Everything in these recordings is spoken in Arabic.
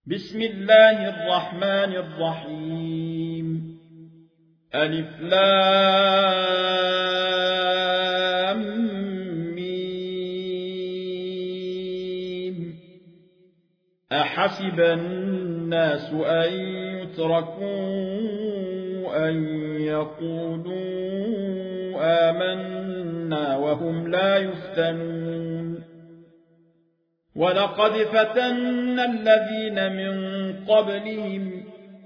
بسم الله الرحمن الرحيم ألف لام ميم أحسب الناس أن يتركوا أن يقولوا آمنا وهم لا يفتنون ولقد فتنا الذين من قبلهم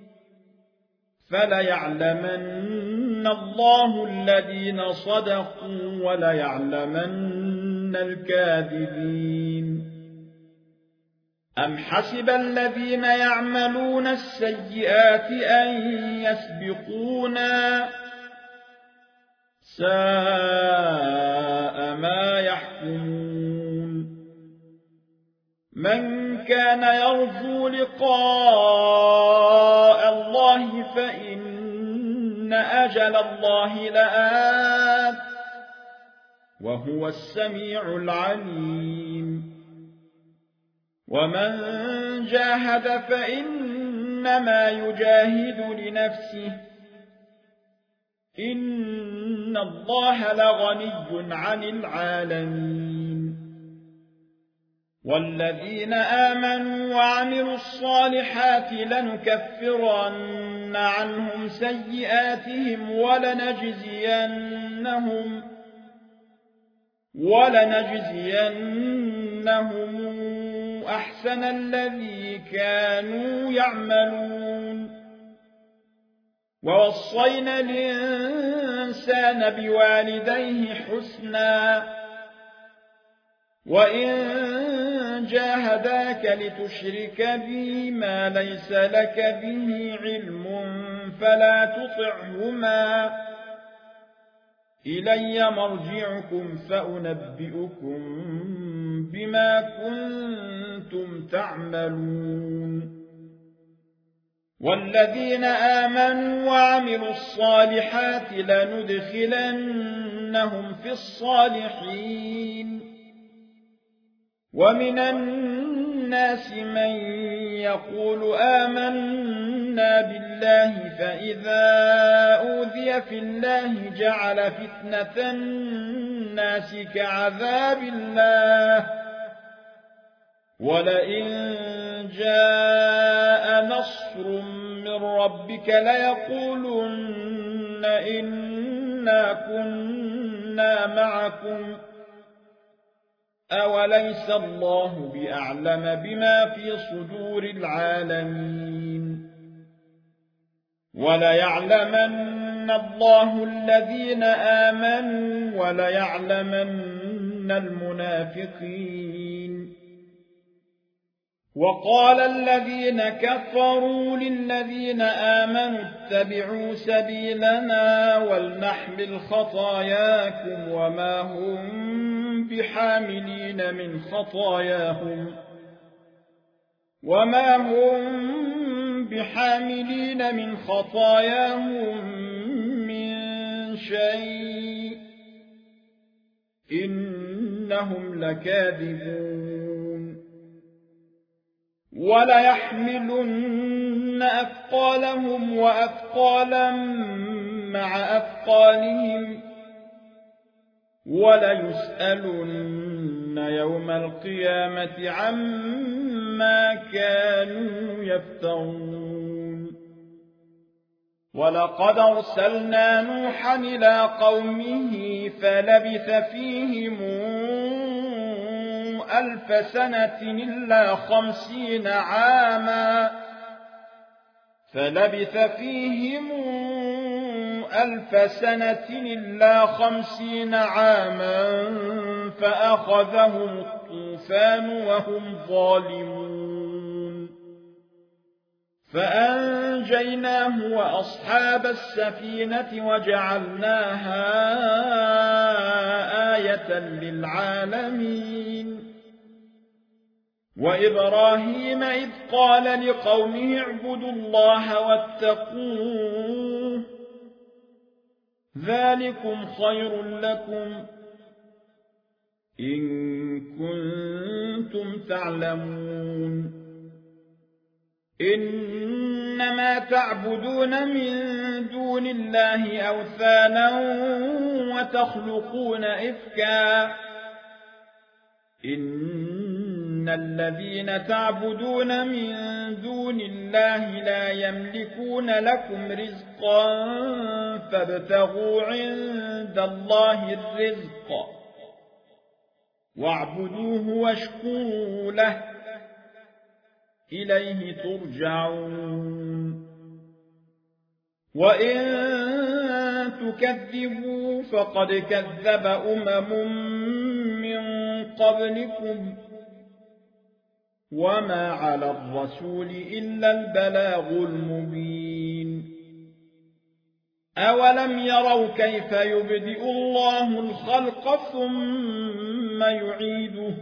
فليعلمن الله الذين صدقوا وليعلمن الكاذبين أم حسب الذين يعملون السيئات أن يسبقونا ساء ما يحكمون من كان يرجو لقاء الله فإن أجل الله لآت وهو السميع العليم ومن جاهد فإنما يجاهد لنفسه إن الله لغني عن العالمين والذين آمنوا وعملوا الصالحات لنكفرن عنهم سيئاتهم ولنجزينهم أحسن الذي كانوا يعملون ووصينا الإنسان بوالديه حسنا وإن جاهداك لتشرك بي ما ليس لك به علم فلا تطعهما إلي مرجعكم فأنبئكم بما كنتم تعملون والذين آمنوا وعملوا الصالحات لندخلنهم في الصالحين ومن الناس من يقول آمنا بالله فإذا أوذي في الله جعل فتنة الناس كعذاب الله ولئن جاء نصر من ربك ليقولن إنا كنا معكم أوليس الله بأعلم بما في صدور العالمين وليعلمن الله الذين آمنوا وليعلمن المنافقين وقال الذين كفروا للذين آمنوا اتبعوا سبيلنا ولنحمل خطاياكم وما هم بحاملين من خطاياهم من شيء إنهم لكاذبون وليحملن أثقالهم وأثقالا مع أثقالهم وليسألن يوم القيامة عما كانوا يفترون ولقد أرسلنا نوحا إلى قومه فلبث فيهم 1000 سنة إلا 50 عاما فأخذهم الطوفان وهم ظالمون فأنجيناه وأصحاب السفينة وجعلناها آية للعالمين وإبراهيم إذ قال لقومه اعبدوا الله واتقوه ذلكم خير لكم إن كنتم تعلمون إنما تعبدون من دون الله أوثانا وتخلقون إفكا إن الذين تعبدون من دون الله لا يملكون لكم رزقا فابتغوا عند الله الرزق واعبدوه واشكروا له إليه ترجعون وإن تكذبوا فقد كذب من قبلكم وما على الرسول إلا البلاغ المبين أولم يروا كيف يبدئ الله الخلق ثم يعيده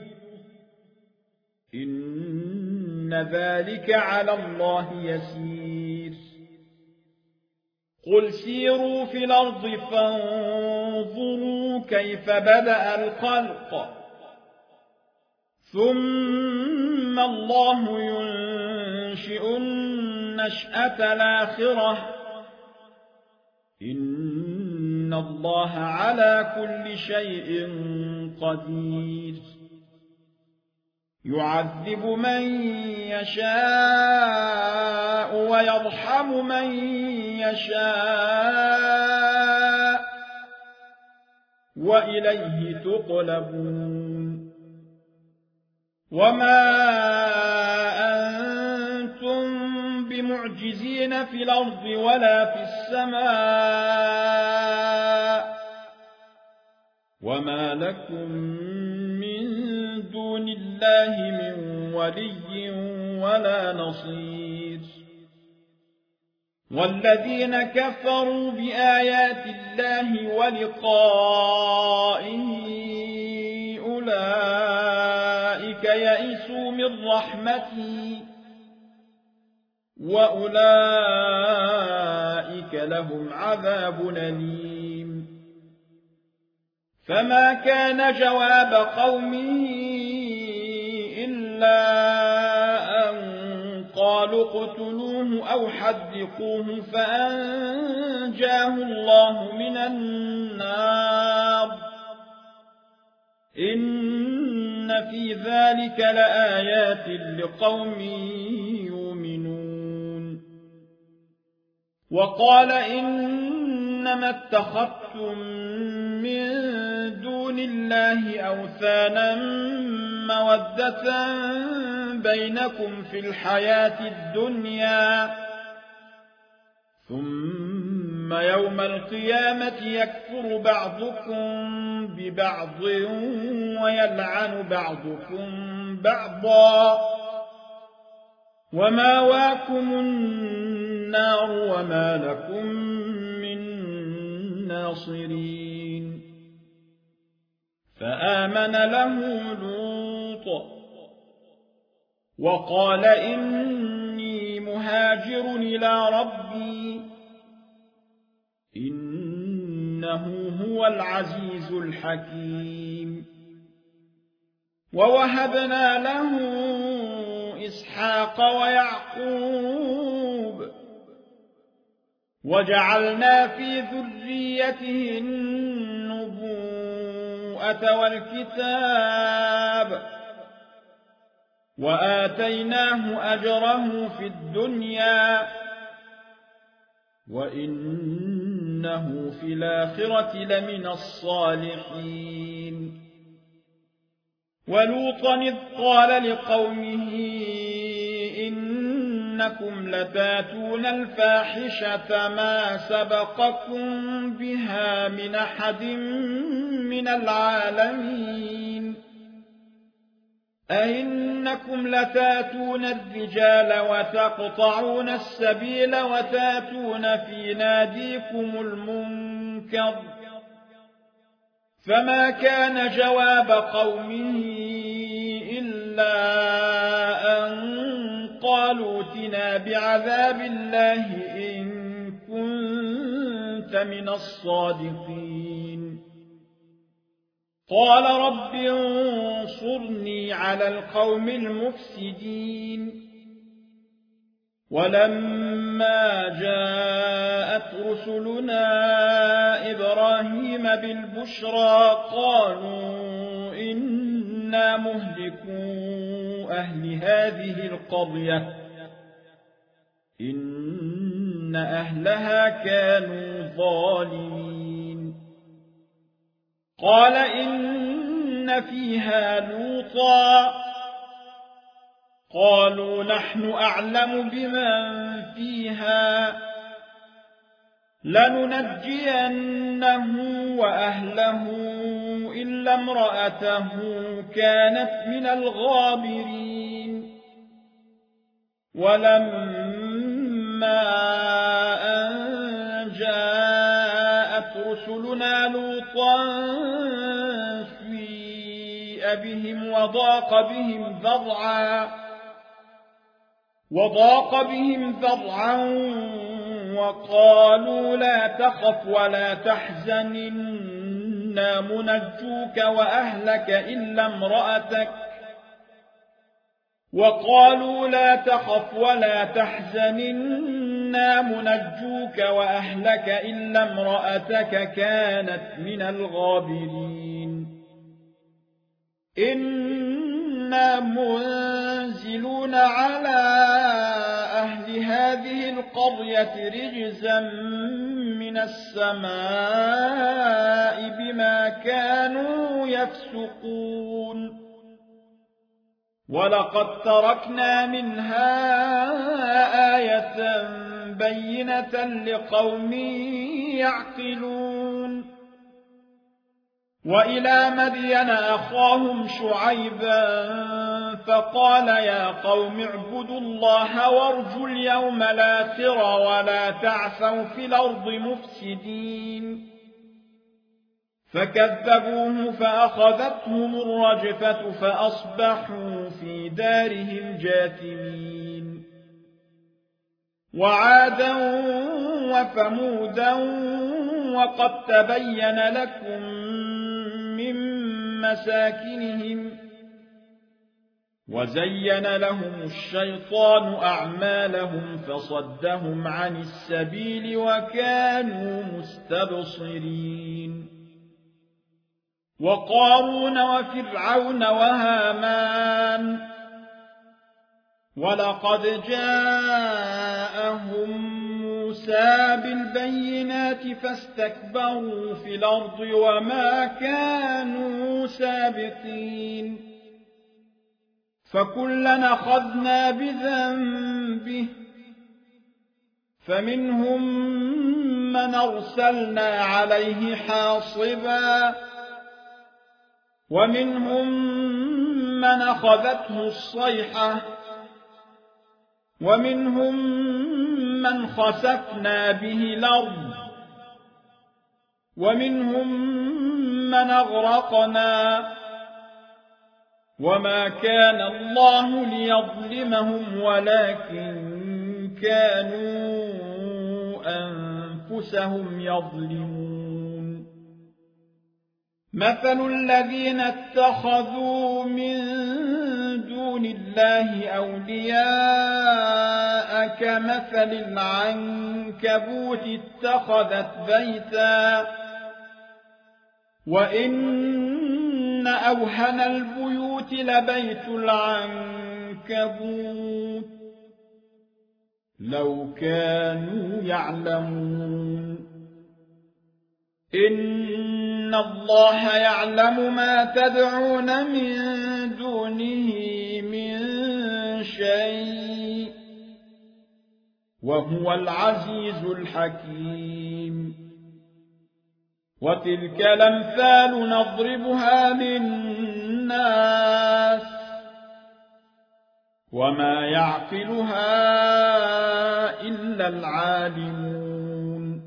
إن ذلك على الله يسير قل سيروا في الأرض فانظروا كيف بدأ الخلق ثم الله ينشئ النشأة الآخرة إن الله على كل شيء قدير يعذب من يشاء ويرحم من يشاء وإليه تقلبون وما أنتم بمعجزين في الأرض ولا في السماء وما لكم من دون الله من ولي ولا نصير والذين كفروا بآيات الله ولقائه أولئك يئسوا من رحمتي وأولئك لهم عذاب أليم فما كان جواب قومه إلا أن قالوا اقتلوه أو حرقوه فأنجاه الله من النار إن في ذلك لآيات لقوم يؤمنون وقال إنما اتخذتم من دون الله أوثانا مودة بينكم في الحياة الدنيا ثم يوم القيامة يكفر بعضكم ببعض ويلعن بعضكم بعضا ومأواكم النار وما لكم من ناصرين فآمن له لوط وقال إني مهاجر إلى ربي إنه هو العزيز الحكيم ووهبنا له إسحاق ويعقوب وجعلنا في ذريته النبوءة والكتاب وآتيناه أجره في الدنيا وإنه في الآخرة لمن الصالحين ولوطا إذ قال لقومه إنكم لتاتون الفاحشة ما سبقكم بها من أحد من العالمين أئنكم لتاتون الرجال وتقطعون السبيل وتاتون في ناديكم المنكر فما كان جواب قومه إلا أن قالوا ائتنا بعذاب الله إن كنت من الصادقين قال رب انصرني على القوم المفسدين ولما جاءت رسلنا إبراهيم بالبشرى قالوا إنا مهلكو أهل هذه القرية إن أهلها كانوا ظالمين قال إن فيها لوطا قالوا نحن أعلم بمن فيها لننجينه وأهله إلا امرأته كانت من الغابرين ولما أن جاءت رسلنا لوطا سيء بهم وضاق بهم ذرعا وقالوا لا تخف ولا تحزن إنا منجوك وأهلك إلا امرأتك وقالوا لا تخف ولا تحزن إنا منجوك وأهلك إلا امرأتك كانت من الغابرين إنا منزلون على أهل هذه القرية رجزا من السماء بما كانوا يفسقون ولقد تركنا منها آية بينة لقوم يعقلون وإلى مدين أخاهم شعيبا فقال يا قوم اعبدوا الله وارجوا اليوم الآخر ولا تعثوا في الأرض مفسدين فكذبوه فأخذتهم الرجفة فأصبحوا في دارهم جاثمين وعادا وثمودا وقد تبين لكم من مساكنهم وزين لهم الشيطان أعمالهم فصدهم عن السبيل وكانوا مستبصرين وقارون وفرعون وهامان ولقد جاءهم موسى بالبينات فاستكبروا في الأرض وما كانوا سابقين فكلا أخذنا بذنبه فمنهم من أرسلنا عليه حاصبا ومنهم من أخذته الصيحة ومنهم من خسفنا به الأرض ومنهم من أغرقنا وما كان الله ليظلمهم ولكن كانوا أنفسهم يظلمون مثل الذين اتخذوا من دون الله أولياء كمثل العنكبوت اتخذت بيتا وإن أوهن البيوت لبيت العنكبوت لو كانوا يعلمون إن الله يعلم ما تدعون من دونه من شيء وهو العزيز الحكيم وتلك الأمثال نضربها للناس وما يعقلها إلا العالمون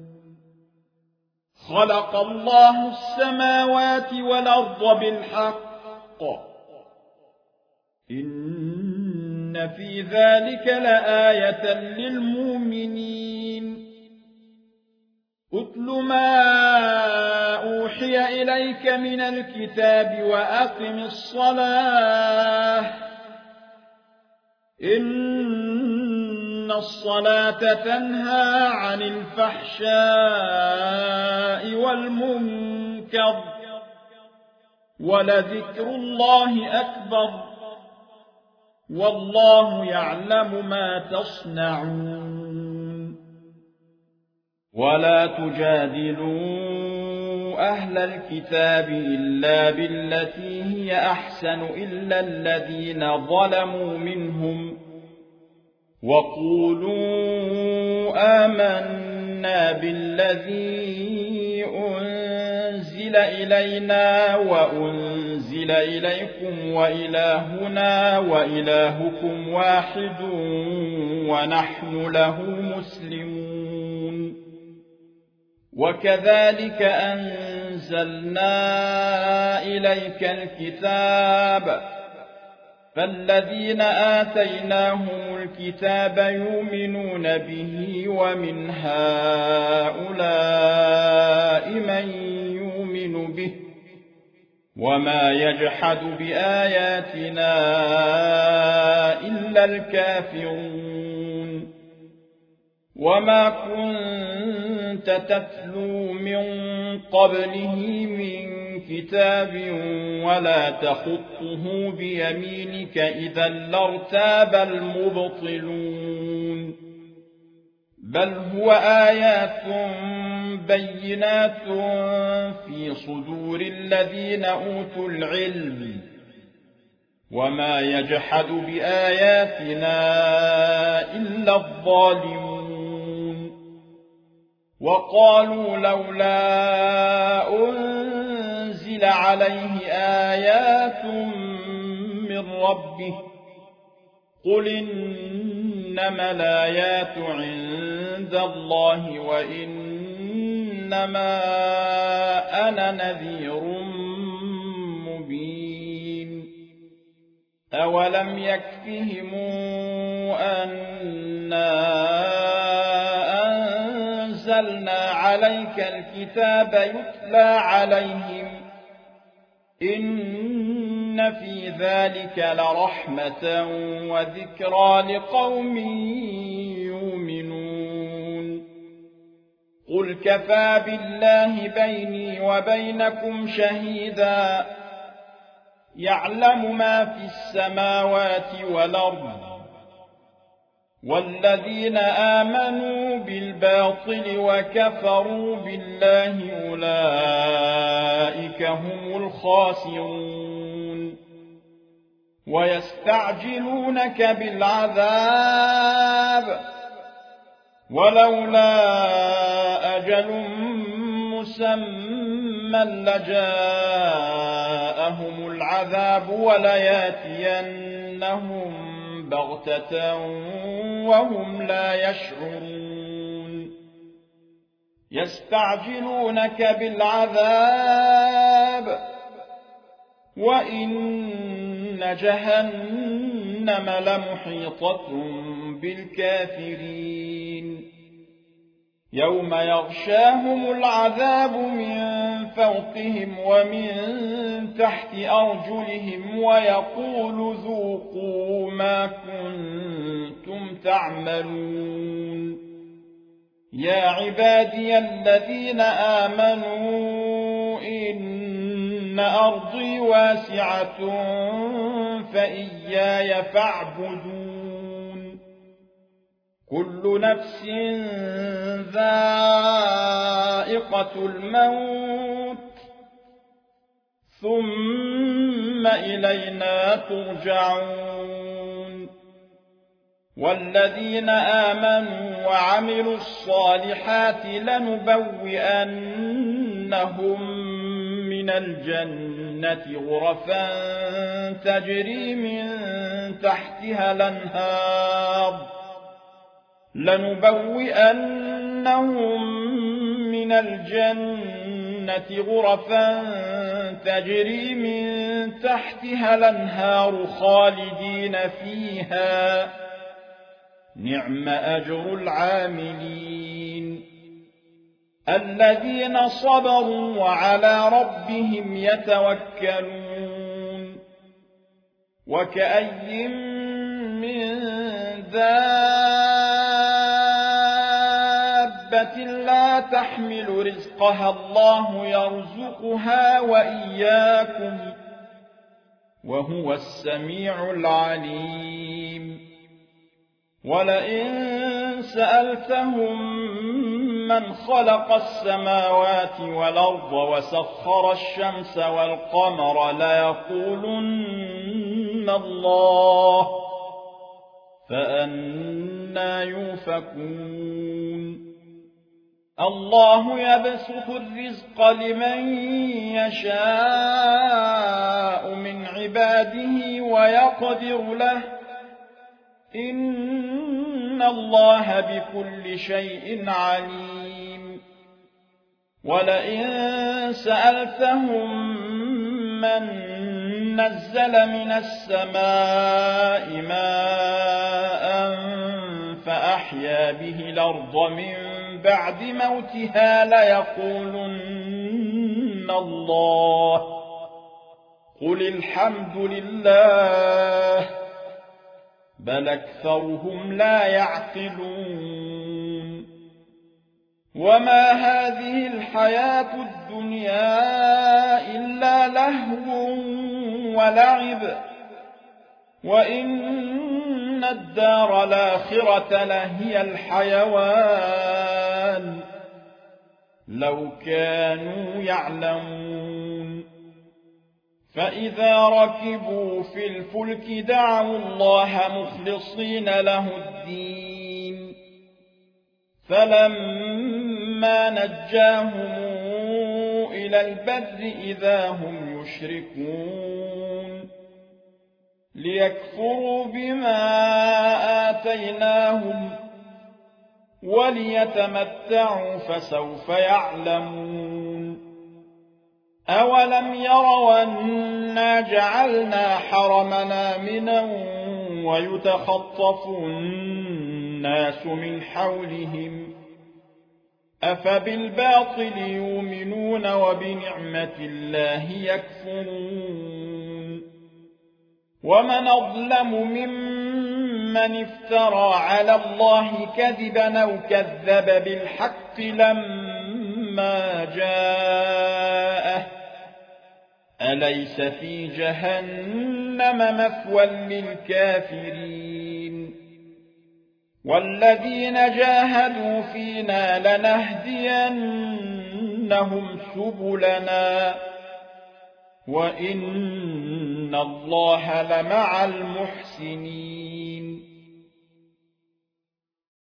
خلق الله السماوات والأرض بالحق إن في ذلك لآية للمؤمنين أتل ما أوحي إليك من الكتاب وأقم الصلاة إن إن الصلاة تنهى عن الفحشاء والمنكر ولذكر الله أكبر والله يعلم ما تصنعون ولا تجادلوا أهل الكتاب إلا بالتي هي أحسن إلا الذين ظلموا منهم وقولوا آمنا بالذي أنزل إلينا وأنزل إليكم وإلهنا وإلهكم واحد ونحن له مسلمون وكذلك أنزلنا إليك الكتاب فالذين آتيناهم الكتاب يؤمنون به ومن هؤلاء من يؤمن به وما يجحد بآياتنا إلا الكافرون وما كنت تتلو من قبله من كتاب ولا تخطه بيمينك إذا لارتاب المبطلون بل هو آيات بينات في صدور الذين أوتوا العلم وما يجحد بآياتنا إلا الظالمون وقالوا لولا أنزل عليه آيات من ربه قل إنما الآيات عند الله وإنما أنا نذير مبين أولم يكفهم أنا أنزلنا عليك الكتاب يتلى عليهم إن في ذلك لرحمة وذكرى لقوم يؤمنون قل كفى بالله بيني وبينكم شهيدا يعلم ما في السماوات والأرض والذين آمنوا بالباطل وكفروا بالله أولئك هم الخاسرون ويستعجلونك بالعذاب ولولا أجل مسمى لجاءهم العذاب ولياتينهم بغتة وهم لا يشعرون يستعجلونك بالعذاب وإن جهنم لمحيطة بالكافرين يوم يغشاهم العذاب من فوقهم ومن تحت أرجلهم ويقول ذوقوا ما كنتم تعملون يا عبادي الذين آمنوا إن أرضي واسعة فإياي فاعبدون كل نفس ذائقة الموت ثم إلينا ترجعون والذين آمنوا وعملوا الصالحات لنبوئنهم من الجنة غرفا تجري من تحتها الأنهار من الجنة غرفا تجري من تحتها الأنهار خالدين فيها نعم أجر العاملين الذين صبروا وعلى ربهم يتوكلون وكأي من دابة تحمل رزقها الله يرزقها وإياكم وهو السميع العليم ولئن سألتهم من خلق السماوات والأرض وسخر الشمس والقمر ليقولن الله فأنى يؤفكون الله يبسط الرزق لمن يشاء من عباده ويقدر له إن الله بكل شيء عليم ولئن سألتهم من نزل من السماء ماء فأحيا به الأرض من بعد موتها ليقولن الله قل الحمد لله بل أكثرهم لا يعقلون وما هذه الحياة الدنيا إلا لهو ولعب وإن الدار الآخرة لهي الحيوان لو كانوا يعلمون فإذا ركبوا في الفلك دعوا الله مخلصين له الدين فلما نجاهم إلى البر إذا هم يشركون ليكفروا بما آتيناهم وليتمتعوا فسوف يعلمون أولم يروا أنا جعلنا حرمنا آمنا ويتخطف الناس من حولهم أفبالباطل يؤمنون وبنعمة الله يكفرون ومن أظلم ممن افترى على الله كذبا أو كذب بالحق لما جاءه أليس في جهنم مثوى للكافرين والذين جاهدوا فينا لنهدينهم سبلنا وإن الله لمع المحسنين